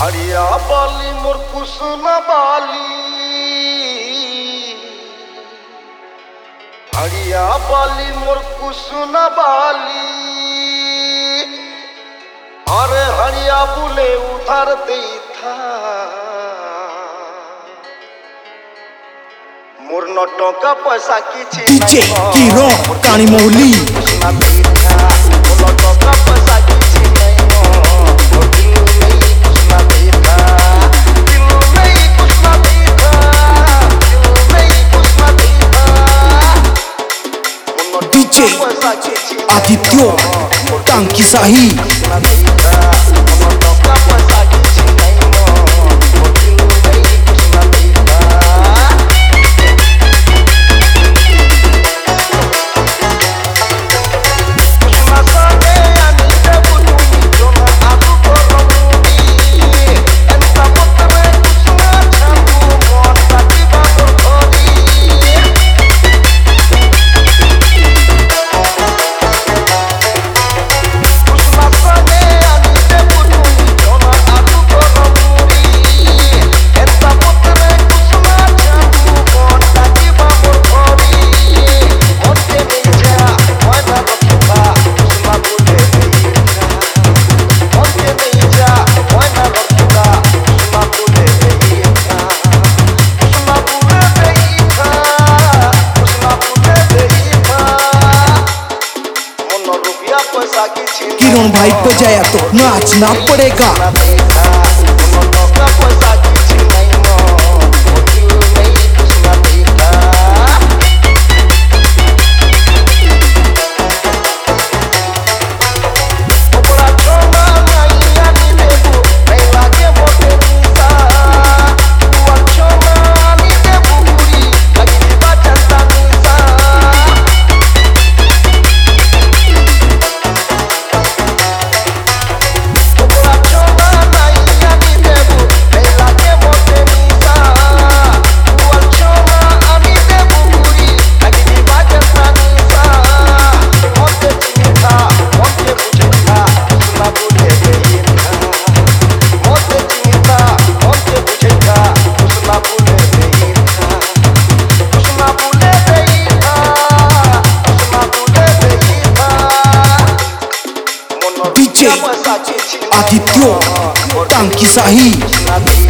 हरिया बाली मोर कुसुमा बाली, हरिया बाली मोर कुसुमा बाली। अरे हरिया बुले उधार दे था मोर न टका पैसा किछि डीजे हीरो कानी मौली कुसुमा देथा मोर न टका पैसा किछि नहीं मोर दिल नहीं कुसुमा देथा दिल नहीं कुसुमा देथा दिल नहीं कुसुमा देथा मोर न डीजे टका पैसा किछि आदित्य टांकी साही कुसुमा देथा मोर न टका पैसा किछि नहीं मोर दिल नहीं कुसुमा देथा। किरण भाई बजाया तो नाचना पड़ेगा। डीजे आदित्य टांकी साही।